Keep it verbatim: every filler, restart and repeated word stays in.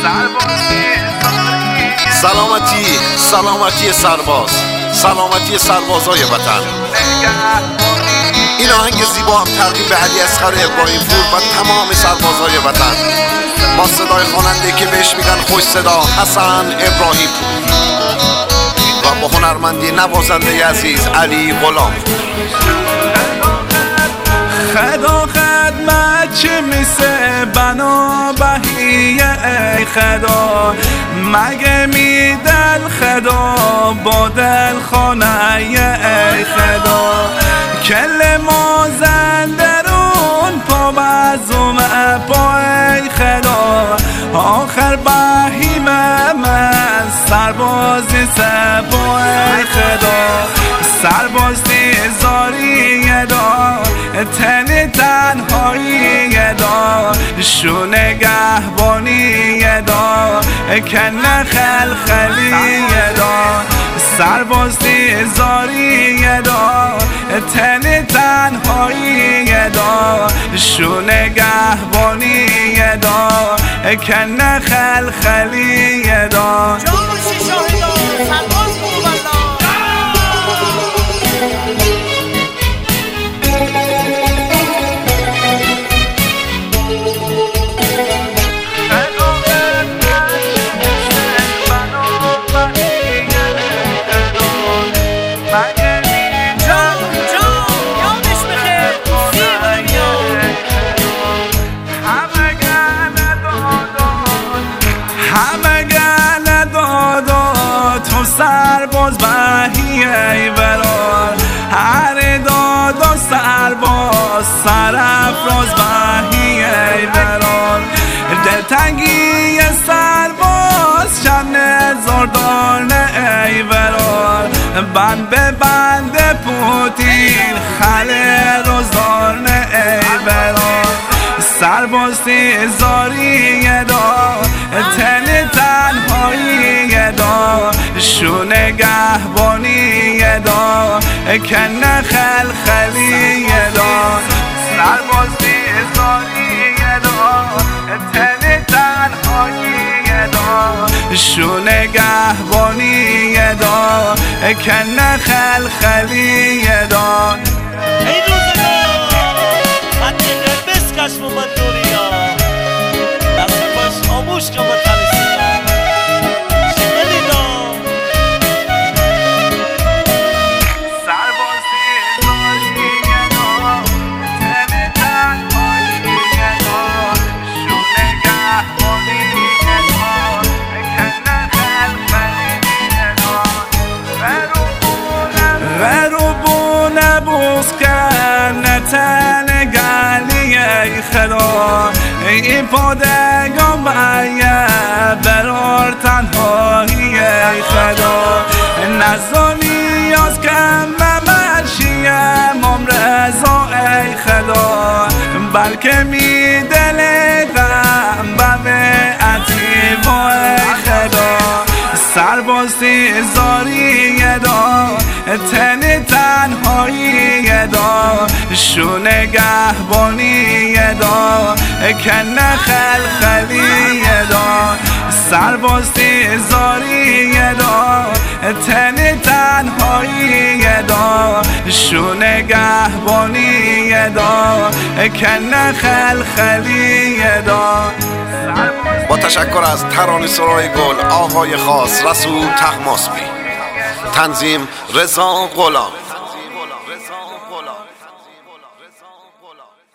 سلامتی سلامتی سرباز، سلامتی سربازای وطن. این آهنگ زیبا هم تقدیم به علی اصغر ابراهیم پور و تمام سربازای وطن با صدای خواننده که بهش میگن خوش صدا حسن ابراهیم پور و با هنرمندی نوازنده عزیز علی غلام. خدا خدمت چه میسه بنا بهیه ای خدا، مگه میدل خدا با دل خانه ای خدا، کل ما زندرون پا بزوم پا ای خدا، آخر بهیمه من سربازی سپا ای خدا، سربازی زاری دا تنی تنهایی دا شونه گهبانی دا کنه خلخلی دا، سربازی زاری دا تنی تنهایی دا شونه گهبانی دا کنه خلخلی دا. جانوشی شاهدا سرباز بود والله. سرباز بهی ای برار هر داد و سرباز سرافراز بهی ای برار، دلتنگی سرباز شب نزاردانه ای برار، بند به بند پوتین خله روزانه ای برار، سربازی زاری دا تن تنهایی دا شونه گهبانی دا کنه خلخلی دا، سربازی زاری دا تن تنهایی دا شونه گهبانی دا کنه خلخلی دا. ای روزگار من دیگه بسکش مومد دوریا دست باش آموش که با تلیسیا شنیدینا سربازی زاری دا تن تنهایی دا شونه گهبانی دا کنه خلخلی دا، غروبونه بوز کنه تن گلی ای خدا، این پادگان بایه برار تنهایی ای خدا، نزانی از کم مرشیه ممرزا ای خدا، بلکه می دل غم بمه عطیبا ای خدا، سربازی زاری دا تن تنهایی دا شونه گهبانی دا کنه خلخلی دا، سربازی زاری دا تن تنهایی دا شونه گهبانی دا کنه خلخلی دا. با تشکر از ترانه سرای گل آقای خاص رسول طهماسبی، تنظیم رضا غلام.